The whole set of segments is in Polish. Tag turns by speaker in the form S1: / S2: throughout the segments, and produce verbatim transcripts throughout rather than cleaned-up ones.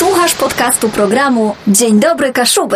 S1: Słuchasz podcastu programu Dzień Dobry Kaszuby.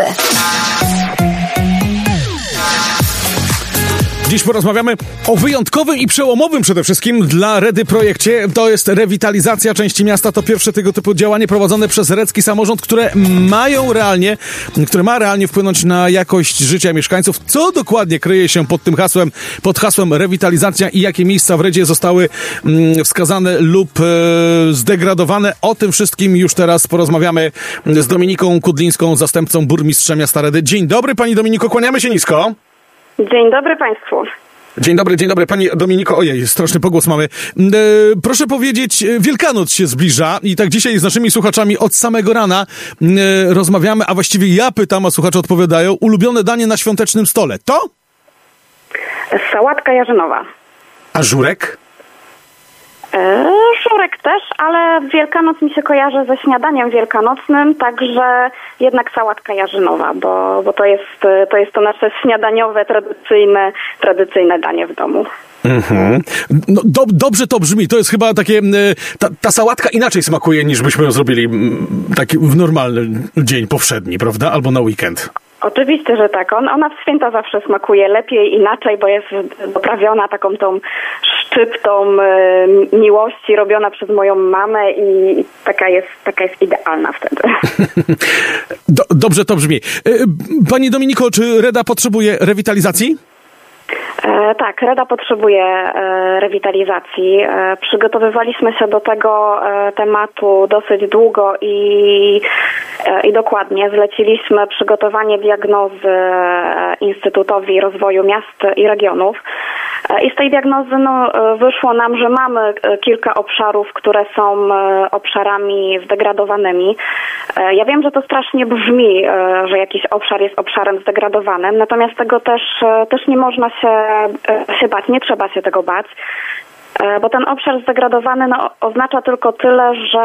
S2: Dziś porozmawiamy o wyjątkowym i przełomowym przede wszystkim dla Redy projekcie. To jest rewitalizacja części miasta. To pierwsze tego typu działanie prowadzone przez recki samorząd, które mają realnie, które ma realnie wpłynąć na jakość życia mieszkańców. Co dokładnie kryje się pod tym hasłem, pod hasłem rewitalizacja i jakie miejsca w Redzie zostały mm, wskazane lub e, zdegradowane? O tym wszystkim już teraz porozmawiamy z Dominiką Kudlińską, zastępcą burmistrza miasta Redy. Dzień dobry, pani Dominiko, kłaniamy się nisko.
S3: Dzień dobry Państwu.
S2: Dzień dobry, dzień dobry. Pani Dominiko, ojej, straszny pogłos mamy. E, proszę powiedzieć, Wielkanoc się zbliża i tak dzisiaj z naszymi słuchaczami od samego rana e, rozmawiamy, a właściwie ja pytam, a słuchacze odpowiadają. Ulubione danie na świątecznym stole to?
S3: Sałatka jarzynowa.
S2: A żurek?
S3: E, żurek też, ale Wielkanoc mi się kojarzy ze śniadaniem wielkanocnym, także jednak sałatka jarzynowa, bo, bo to jest to jest to nasze śniadaniowe, tradycyjne, tradycyjne danie w domu.
S2: Mhm. No, do, dobrze to brzmi. To jest chyba takie... Ta, ta sałatka inaczej smakuje, niż byśmy ją zrobili taki w normalny dzień powszedni, prawda? Albo na weekend.
S3: Oczywiście, że tak. On, ona w święta zawsze smakuje lepiej, inaczej, bo jest doprawiona taką tą szczyptą e, miłości robiona przez moją mamę i taka jest, taka jest idealna wtedy.
S2: Do, dobrze to brzmi. Pani Dominiko, czy Reda potrzebuje rewitalizacji?
S3: E, tak, Reda potrzebuje e, rewitalizacji. E, przygotowywaliśmy się do tego e, tematu dosyć długo i, e, i dokładnie. Zleciliśmy przygotowanie diagnozy e, Instytutowi Rozwoju Miast i Regionów. E, I z tej diagnozy no, e, wyszło nam, że mamy e, kilka obszarów, które są e, obszarami zdegradowanymi. E, ja wiem, że to strasznie brzmi, e, że jakiś obszar jest obszarem zdegradowanym, natomiast tego też, e, też nie można się się bać, nie trzeba się tego bać, bo ten obszar zdegradowany no, oznacza tylko tyle, że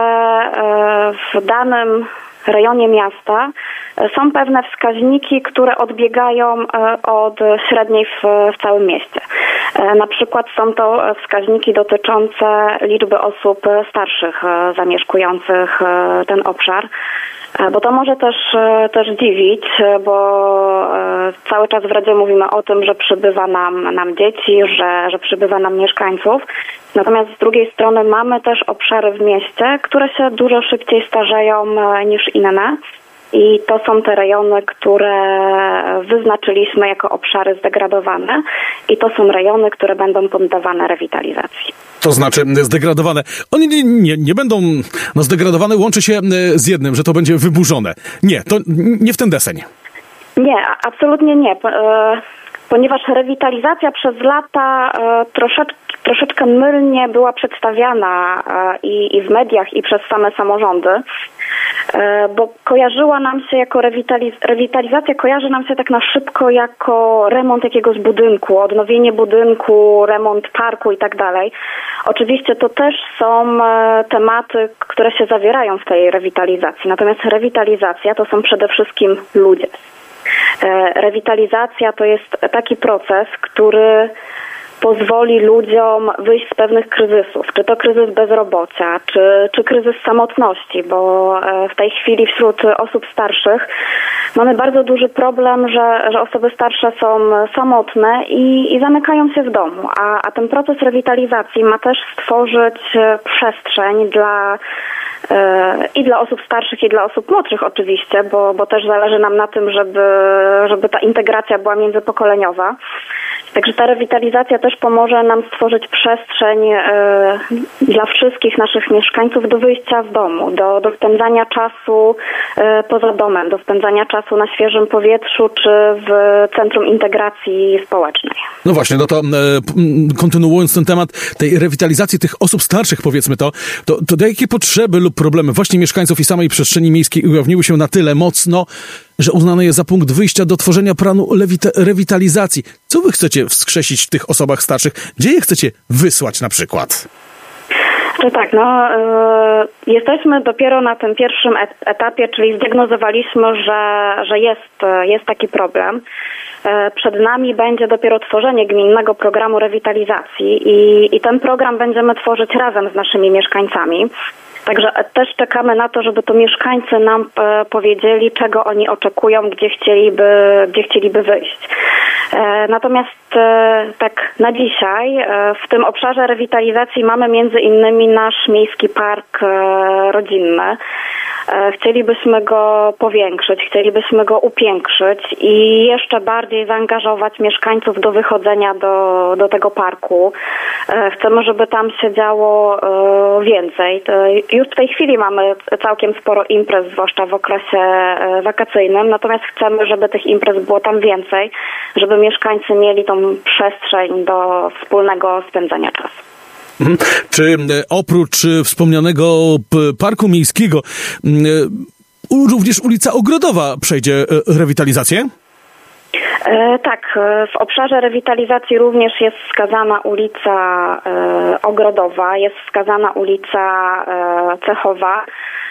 S3: w danym rejonie miasta są pewne wskaźniki, które odbiegają od średniej w, w całym mieście. Na przykład są to wskaźniki dotyczące liczby osób starszych zamieszkujących ten obszar. Bo to może też, też dziwić, bo cały czas w Radzie mówimy o tym, że przybywa nam, nam dzieci, że, że przybywa nam mieszkańców. Natomiast z drugiej strony mamy też obszary w mieście, które się dużo szybciej starzeją niż inne. I to są te rejony, które wyznaczyliśmy jako obszary zdegradowane i to są rejony, które będą poddawane rewitalizacji.
S2: To znaczy zdegradowane. One nie, nie, nie będą no zdegradowane, łączy się z jednym, że to będzie wyburzone. Nie, to nie w ten deseń.
S3: Nie, absolutnie nie. Ponieważ rewitalizacja przez lata troszeczkę, troszeczkę mylnie była przedstawiana i, i w mediach, i przez same samorządy, bo kojarzyła nam się jako rewitaliz- rewitalizacja, kojarzy nam się tak na szybko jako remont jakiegoś budynku, odnowienie budynku, remont parku i tak dalej. Oczywiście to też są tematy, które się zawierają w tej rewitalizacji. Natomiast rewitalizacja to są przede wszystkim ludzie. Rewitalizacja to jest taki proces, który pozwoli ludziom wyjść z pewnych kryzysów, czy to kryzys bezrobocia, czy, czy kryzys samotności, bo w tej chwili wśród osób starszych mamy bardzo duży problem, że, że osoby starsze są samotne i, i zamykają się w domu, a, a ten proces rewitalizacji ma też stworzyć przestrzeń dla i dla osób starszych, i dla osób młodszych oczywiście, bo, bo też zależy nam na tym, żeby, żeby ta integracja była międzypokoleniowa. Także ta rewitalizacja też pomoże nam stworzyć przestrzeń e, dla wszystkich naszych mieszkańców do wyjścia z domu, do, do spędzania czasu e, poza domem, do spędzania czasu na świeżym powietrzu czy w Centrum Integracji Społecznej.
S2: No właśnie, no to e, kontynuując ten temat tej rewitalizacji tych osób starszych, powiedzmy to, to, to jakie potrzeby lub problemy właśnie mieszkańców i samej przestrzeni miejskiej ujawniły się na tyle mocno, że uznane jest za punkt wyjścia do tworzenia planu lewita- rewitalizacji. Co wy chcecie wskrzesić w tych osobach starszych? Gdzie je chcecie wysłać na przykład?
S3: Że tak, no y, jesteśmy dopiero na tym pierwszym et- etapie, czyli zdiagnozowaliśmy, że, że jest, jest taki problem. Y, przed nami będzie dopiero tworzenie gminnego programu rewitalizacji i, i ten program będziemy tworzyć razem z naszymi mieszkańcami. Także też czekamy na to, żeby to mieszkańcy nam e, powiedzieli, czego oni oczekują, gdzie chcieliby, gdzie chcieliby wyjść. E, natomiast e, tak na dzisiaj e, w tym obszarze rewitalizacji mamy między innymi nasz miejski park e, rodzinny. E, chcielibyśmy go powiększyć, chcielibyśmy go upiększyć i jeszcze bardziej zaangażować mieszkańców do wychodzenia do, do tego parku. E, chcemy, żeby tam się działo e, więcej. To już w tej chwili mamy całkiem sporo imprez, zwłaszcza w okresie e, wakacyjnym, natomiast chcemy, żeby tych imprez było tam więcej, żeby mieszkańcy mieli tą przestrzeń do wspólnego spędzania czasu.
S2: Czy oprócz wspomnianego parku miejskiego również ulica Ogrodowa przejdzie rewitalizację?
S3: E, tak, w obszarze rewitalizacji również jest wskazana ulica e, Ogrodowa, jest wskazana ulica e, Cechowa.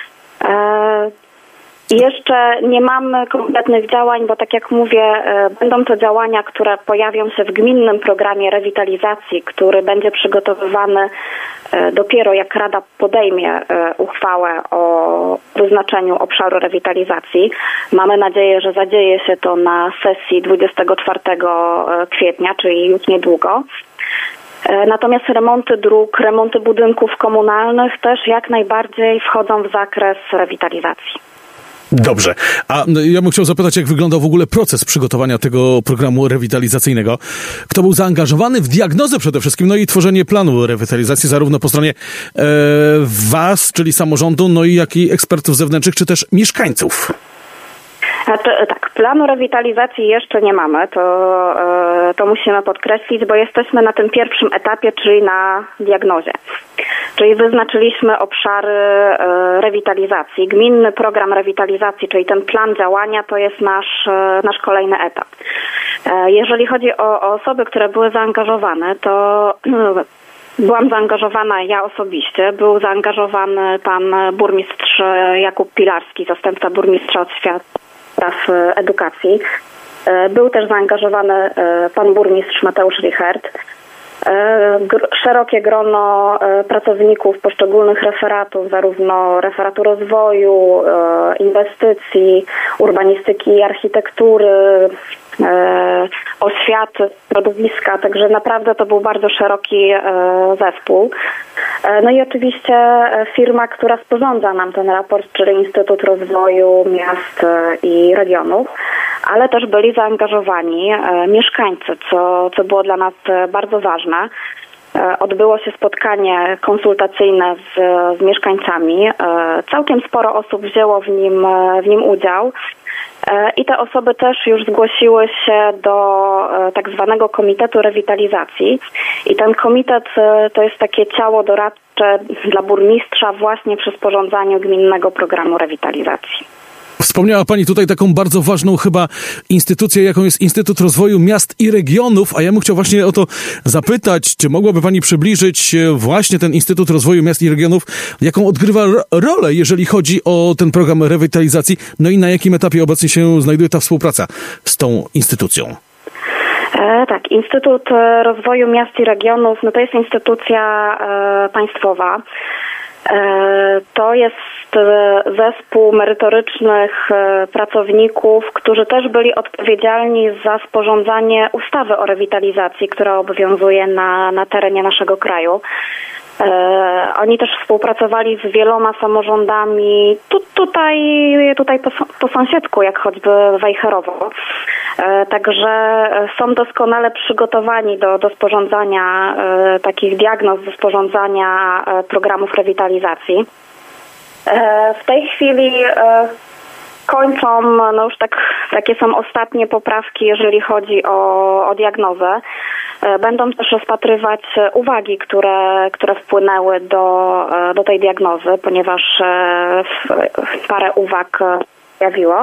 S3: E, Jeszcze nie mamy konkretnych działań, bo tak jak mówię, będą to działania, które pojawią się w gminnym programie rewitalizacji, który będzie przygotowywany dopiero jak Rada podejmie uchwałę o wyznaczeniu obszaru rewitalizacji. Mamy nadzieję, że zadzieje się to na sesji dwudziestego czwartego kwietnia, czyli już niedługo. Natomiast remonty dróg, remonty budynków komunalnych też jak najbardziej wchodzą w zakres rewitalizacji.
S2: Dobrze. A ja bym chciał zapytać, jak wyglądał w ogóle proces przygotowania tego programu rewitalizacyjnego? Kto był zaangażowany w diagnozę przede wszystkim, no i tworzenie planu rewitalizacji zarówno po stronie e, was, czyli samorządu, no i jak i ekspertów zewnętrznych, czy też mieszkańców?
S3: Znaczy, tak, planu rewitalizacji jeszcze nie mamy, to, e, to musimy podkreślić, bo jesteśmy na tym pierwszym etapie, czyli na diagnozie. Czyli wyznaczyliśmy obszary e, rewitalizacji. Gminny program rewitalizacji, czyli ten plan działania, to jest nasz, e, nasz kolejny etap. E, jeżeli chodzi o, o osoby, które były zaangażowane, to byłam zaangażowana ja osobiście, był zaangażowany pan burmistrz Jakub Pilarski, zastępca burmistrza oświaty, spraw edukacji. Był też zaangażowany pan burmistrz Mateusz Richert. Szerokie grono pracowników poszczególnych referatów, zarówno referatu rozwoju, inwestycji, urbanistyki i architektury, oświaty, środowiska, także naprawdę to był bardzo szeroki zespół. No i oczywiście firma, która sporządza nam ten raport, czyli Instytut Rozwoju Miast i Regionów, ale też byli zaangażowani mieszkańcy, co, co było dla nas bardzo ważne. Odbyło się spotkanie konsultacyjne z, z mieszkańcami. Całkiem sporo osób wzięło w nim, w nim udział. I te osoby też już zgłosiły się do tak zwanego Komitetu Rewitalizacji. I ten komitet to jest takie ciało doradcze dla burmistrza właśnie przy sporządzaniu gminnego programu rewitalizacji.
S2: Wspomniała Pani tutaj taką bardzo ważną chyba instytucję, jaką jest Instytut Rozwoju Miast i Regionów, a ja bym chciał właśnie o to zapytać, czy mogłaby Pani przybliżyć właśnie ten Instytut Rozwoju Miast i Regionów, jaką odgrywa rolę, jeżeli chodzi o ten program rewitalizacji, no i na jakim etapie obecnie się znajduje ta współpraca z tą instytucją?
S3: E, tak, Instytut Rozwoju Miast i Regionów, no to jest instytucja e, państwowa. To jest zespół merytorycznych pracowników, którzy też byli odpowiedzialni za sporządzanie ustawy o rewitalizacji, która obowiązuje na, na terenie naszego kraju. Oni też współpracowali z wieloma samorządami tu, tutaj, tutaj po, po sąsiedzku, jak choćby Wejherowo. Także są doskonale przygotowani do, do sporządzania takich diagnoz, do sporządzania programów rewitalizacji. W tej chwili kończą, no już tak, takie są ostatnie poprawki, jeżeli chodzi o, o diagnozę. Będą też rozpatrywać uwagi, które, które wpłynęły do, do tej diagnozy, ponieważ parę uwag pojawiło.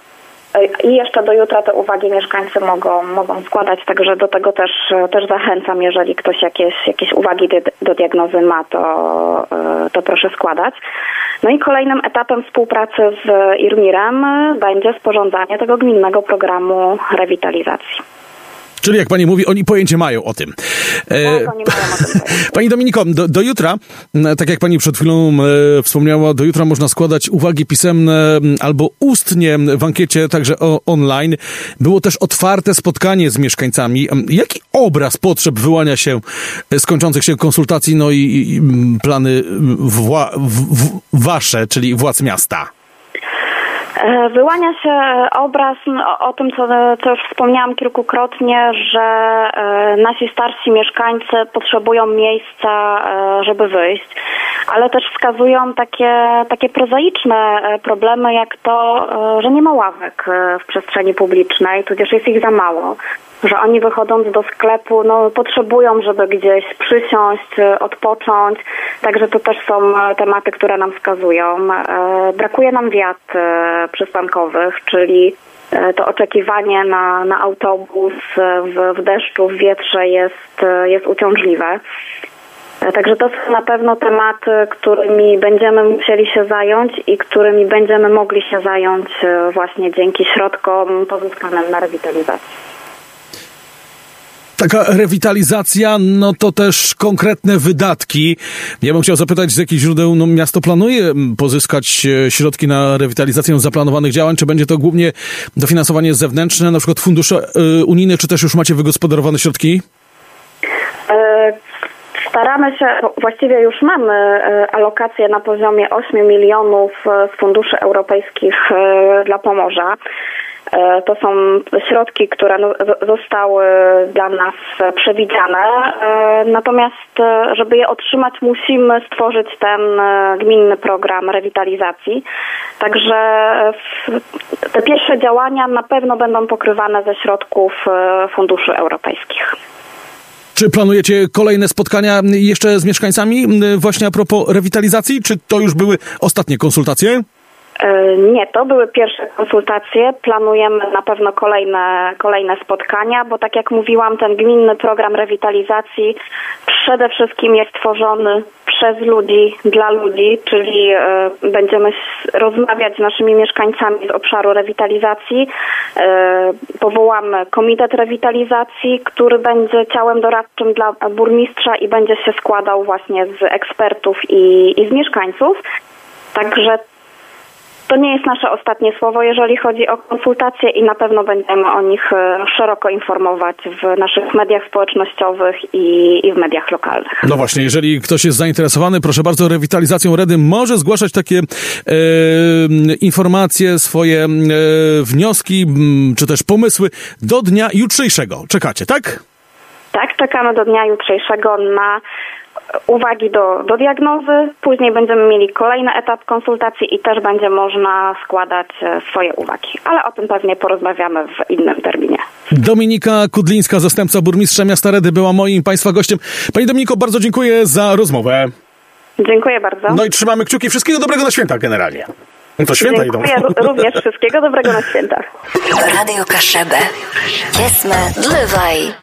S3: I jeszcze do jutra te uwagi mieszkańcy mogą, mogą składać, także do tego też, też zachęcam, jeżeli ktoś jakieś, jakieś uwagi do, do diagnozy ma, to, to proszę składać. No i kolejnym etapem współpracy z IRMiR-em będzie sporządzanie tego gminnego programu rewitalizacji.
S2: Czyli jak pani mówi, oni pojęcie mają o tym.
S3: E, tak, oni mają o tym pojęcie.
S2: Pani Dominiko, do, do jutra, tak jak pani przed chwilą e, wspomniała, do jutra można składać uwagi pisemne albo ustnie w ankiecie, także o, online. Było też otwarte spotkanie z mieszkańcami. Jaki obraz potrzeb wyłania się z kończących się konsultacji, no i, i plany wła, w, w, wasze, czyli władz miasta?
S3: Wyłania się obraz o, o tym, co, co już wspomniałam kilkukrotnie, że e, nasi starsi mieszkańcy potrzebują miejsca, e, żeby wyjść, ale też wskazują takie, takie prozaiczne problemy, jak to, e, że nie ma ławek w przestrzeni publicznej, tudzież jest ich za mało. Że oni wychodząc do sklepu, no potrzebują, żeby gdzieś przysiąść, odpocząć. Także to też są tematy, które nam wskazują. E, brakuje nam wiat e, przystankowych, czyli e, to oczekiwanie na, na autobus w, w deszczu, w wietrze jest, jest uciążliwe. E, także to są na pewno tematy, którymi będziemy musieli się zająć i którymi będziemy mogli się zająć e, właśnie dzięki środkom pozyskanym na rewitalizację.
S2: Taka rewitalizacja, no to też konkretne wydatki. Ja bym chciał zapytać, z jakich źródeł no, miasto planuje pozyskać środki na rewitalizację zaplanowanych działań? Czy będzie to głównie dofinansowanie zewnętrzne, na przykład fundusze y, unijne, czy też już macie wygospodarowane środki?
S3: Staramy się, właściwie już mamy alokację na poziomie ośmiu milionów z funduszy europejskich dla Pomorza. To są środki, które zostały dla nas przewidziane, natomiast żeby je otrzymać, musimy stworzyć ten gminny program rewitalizacji. Także te pierwsze działania na pewno będą pokrywane ze środków funduszy europejskich.
S2: Czy planujecie kolejne spotkania jeszcze z mieszkańcami właśnie a propos rewitalizacji, czy to już były ostatnie konsultacje?
S3: Nie, to były pierwsze konsultacje. Planujemy na pewno kolejne, kolejne spotkania, bo tak jak mówiłam, ten gminny program rewitalizacji przede wszystkim jest tworzony przez ludzi, dla ludzi, czyli y, będziemy rozmawiać z naszymi mieszkańcami z obszaru rewitalizacji. Y, powołamy komitet rewitalizacji, który będzie ciałem doradczym dla burmistrza i będzie się składał właśnie z ekspertów i, i z mieszkańców. Także to nie jest nasze ostatnie słowo, jeżeli chodzi o konsultacje i na pewno będziemy o nich szeroko informować w naszych mediach społecznościowych i, i w mediach lokalnych.
S2: No właśnie, jeżeli ktoś jest zainteresowany, proszę bardzo, rewitalizacją Redy, może zgłaszać takie e, informacje, swoje e, wnioski czy też pomysły do dnia jutrzejszego. Czekacie, tak?
S3: Tak, czekamy do dnia jutrzejszego na uwagi do, do diagnozy. Później będziemy mieli kolejny etap konsultacji i też będzie można składać swoje uwagi. Ale o tym pewnie porozmawiamy w innym terminie.
S2: Dominika Kudlińska, zastępca burmistrza miasta Redy, była moim Państwa gościem. Pani Dominiko, bardzo dziękuję za rozmowę.
S3: Dziękuję bardzo.
S2: No i trzymamy kciuki. Wszystkiego dobrego na święta generalnie. To święta idą.
S3: Dziękuję również. Wszystkiego dobrego na święta.
S1: Radio Kaszebę. Jest Dlewaj.